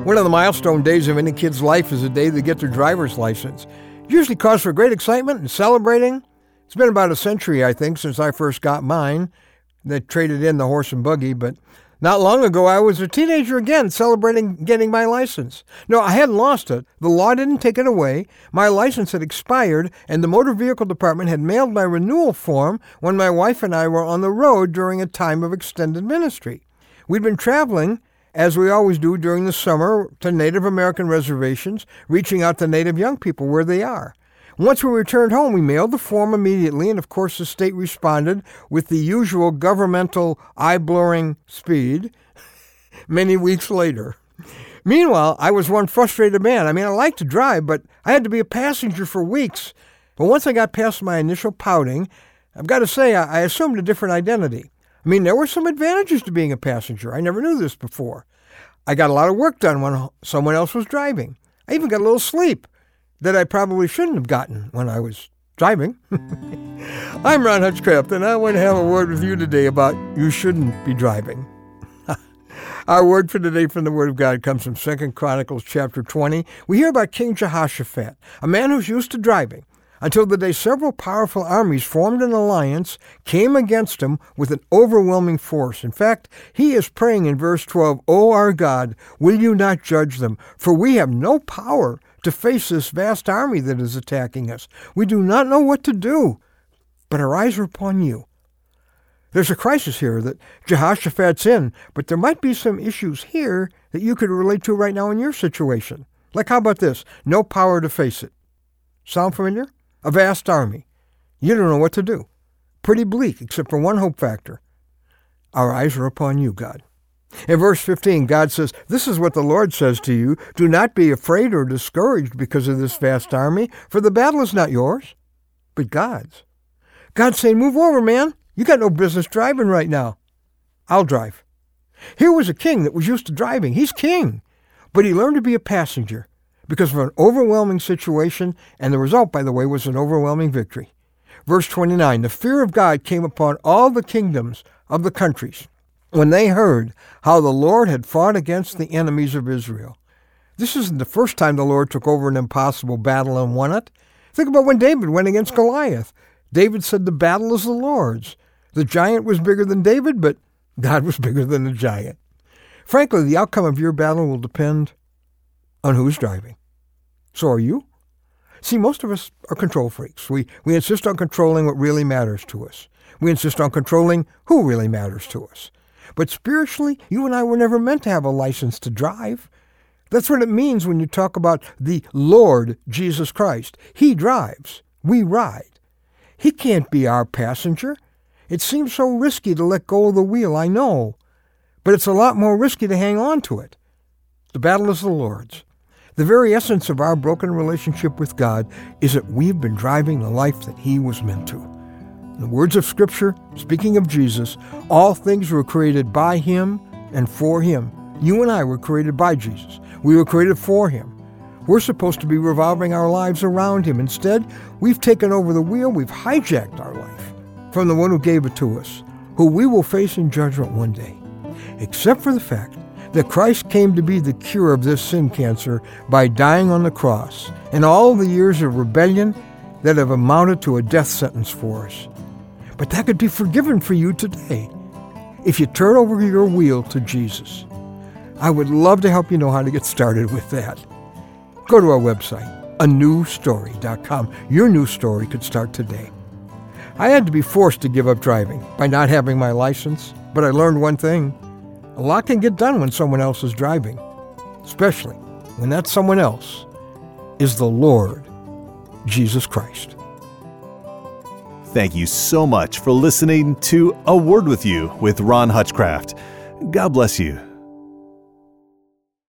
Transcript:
One of the milestone days of any kid's life is the day they get their driver's license. It usually cause for great excitement and celebrating. It's been about a century, I think, since I first got mine. They traded in the horse and buggy, but not long ago I was a teenager again celebrating getting my license. No, I hadn't lost it. The law didn't take it away. My license had expired, and the motor vehicle department had mailed my renewal form when my wife and I were on the road during a time of extended ministry. We'd been traveling, as we always do during the summer, to Native American reservations, reaching out to Native young people where they are. Once we returned home, we mailed the form immediately, and of course the state responded with the usual governmental eye-blurring speed many weeks later. Meanwhile, I was one frustrated man. I liked to drive, but I had to be a passenger for weeks. But once I got past my initial pouting, I've got to say I assumed a different identity. There were some advantages to being a passenger. I never knew this before. I got a lot of work done when someone else was driving. I even got a little sleep that I probably shouldn't have gotten when I was driving. I'm Ron Hutchcraft, and I want to have a word with you today about you shouldn't be driving. Our word for today from the Word of God comes from 2 Chronicles chapter 20. We hear about King Jehoshaphat, a man who's used to driving, until the day several powerful armies formed an alliance, came against him with an overwhelming force. In fact, he is praying in verse 12, "O our God, will you not judge them? For we have no power to face this vast army that is attacking us. We do not know what to do, but our eyes are upon you." There's a crisis here that Jehoshaphat's in, but there might be some issues here that you could relate to right now in your situation. Like, how about this? No power to face it. Sound familiar? A vast army. You don't know what to do. Pretty bleak, except for one hope factor. Our eyes are upon you, God. In verse 15, God says, "This is what the Lord says to you. Do not be afraid or discouraged because of this vast army, for the battle is not yours, but God's." God's saying, move over, man. You got no business driving right now. I'll drive. Here was a king that was used to driving. He's king. But he learned to be a passenger because of an overwhelming situation, and the result, by the way, was an overwhelming victory. Verse 29, "The fear of God came upon all the kingdoms of the countries when they heard how the Lord had fought against the enemies of Israel." This isn't the first time the Lord took over an impossible battle and won it. Think about when David went against Goliath. David said, "The battle is the Lord's." The giant was bigger than David, but God was bigger than the giant. Frankly, the outcome of your battle will depend on who's driving. So are you? See, most of us are control freaks. We insist on controlling what really matters to us. We insist on controlling who really matters to us. But spiritually, you and I were never meant to have a license to drive. That's what it means when you talk about the Lord Jesus Christ. He drives. We ride. He can't be our passenger. It seems so risky to let go of the wheel, I know. But it's a lot more risky to hang on to it. The battle is the Lord's. The very essence of our broken relationship with God is that we've been driving the life that He was meant to. In the words of Scripture, speaking of Jesus, all things were created by Him and for Him. You and I were created by Jesus. We were created for Him. We're supposed to be revolving our lives around Him. Instead, we've taken over the wheel. We've hijacked our life from the one who gave it to us, who we will face in judgment one day. Except for the fact that Christ came to be the cure of this sin cancer by dying on the cross and all the years of rebellion that have amounted to a death sentence for us. But that could be forgiven for you today if you turn over your wheel to Jesus. I would love to help you know how to get started with that. Go to our website, anewstory.com. Your new story could start today. I had to be forced to give up driving by not having my license, but I learned one thing. A lot can get done when someone else is driving, especially when that someone else is the Lord Jesus Christ. Thank you so much for listening to A Word with You with Ron Hutchcraft. God bless you.